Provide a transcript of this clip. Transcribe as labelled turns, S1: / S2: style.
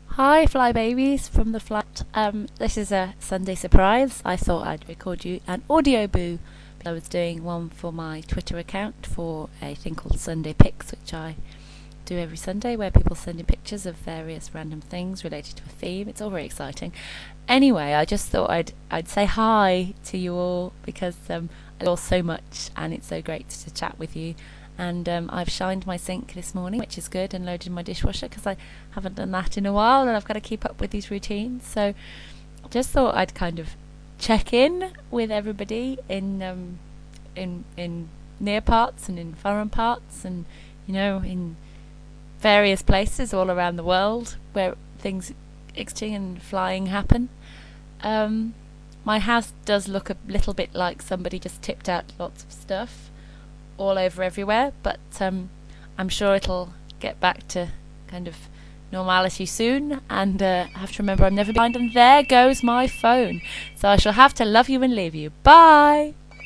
S1: Hi, fly babies from the flat. This is a Sunday surprise. I thought I'd record you an audio boo. I was doing one for my Twitter account for a thing called Sunday Pics, which I do every Sunday, where people send in pictures of various random things related to a theme. It's all very exciting. Anyway, I just thought I'd say hi to you all because I love so much, and it's so great to chat with you. And I've shined my sink this morning, which is good, and loaded my dishwasher because I haven't done that in a while, and I've got to keep up with these routines. So just thought I'd kind of check in with everybody in near parts and in foreign parts, and in various places all around the world where things exiting and flying happen. Um, my house does look a little bit like somebody just tipped out lots of stuff all over everywhere, but I'm sure it'll get back to kind of normality soon. And I have to remember I'm never behind. And there goes my phone. So I shall have to love you and leave you. Bye!